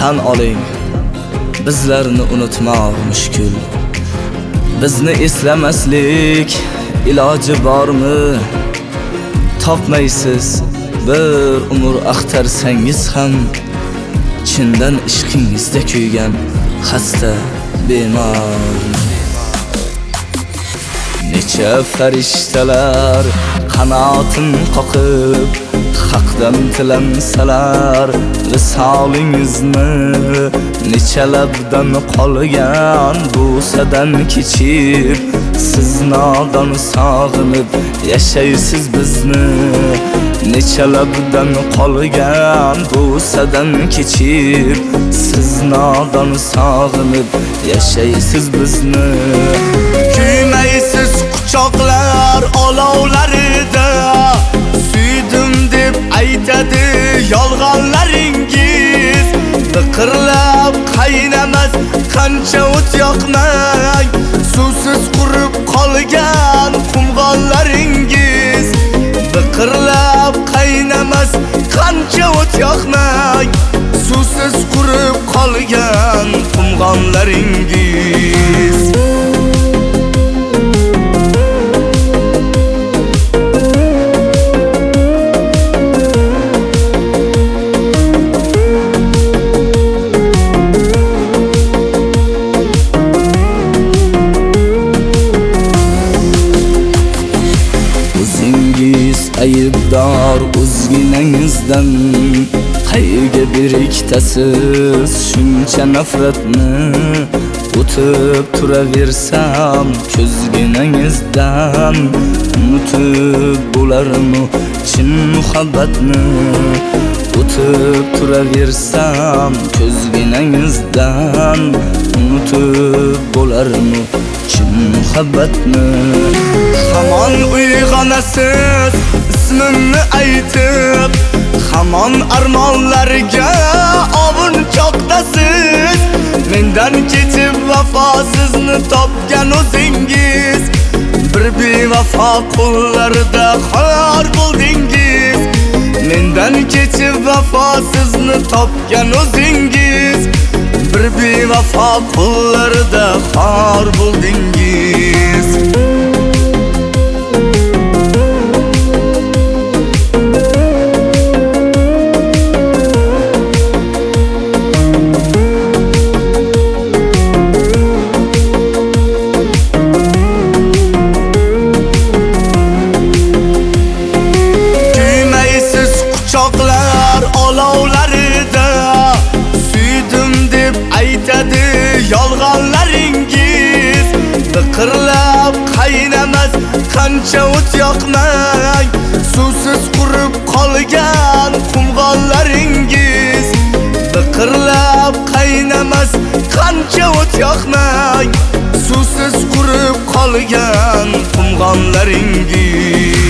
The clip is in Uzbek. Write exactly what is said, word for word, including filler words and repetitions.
Tan oling, bizlarni unutmoq mushkul. Bizni eslamaslik iloji bormi? Topmaysiz bir umr axtarsangiz ham, chindan ishqingizda kuygan xasta bemor. Necha farishtalar qanotin qoqib haqdan tilansalar, visolingizni necha labdan qolgan busadan kechib, siz nodon sog'inib yashaysiz bizni. Necha labdan qolgan busadan kechib, siz nodon sog'inib yashaysiz bizni. Kuymaysiz quchoqlar olovlarida, suydim deb aytadi yolg'onlaringiz. Biqirlab qaynamas qancha o't yoqmay, suvsiz qurib qolgan qumg'onlaringiz. Biqirlab qaynamas qancha o't yoqmay, suvsiz qurib qolgan qumg'onlaringiz. Aybdor o'zginangizdan qayga biriktasiz shuncha nafratni? O'tib turaversam ko'zginangizdan, unutib bo'larmi chin muhabbatni? O'tib turaversam ko'zginangizdan, unutib bo'larmi chin muhabbatni? Hamon uyg'onasiz ismimni aytib, hamon armonlarga ovunchoqdasiz. Mendan kechib vafosizni topgan o'zingiz, bir bevafo qo'llarida xor bo'ldingiz. Mendan kechib vafosizni topgan o'zingiz, bir bevafo qo'llarida xor bo'ldingiz. Yolg'onlaringiz biqirlab qaynamas qancha o't yoqmay, suvsiz qurib qolgan qumg'onlaringiz. Biqirlab qaynamas qancha o't yoqmay, suvsiz qurib qolgan qumg'onlaringiz.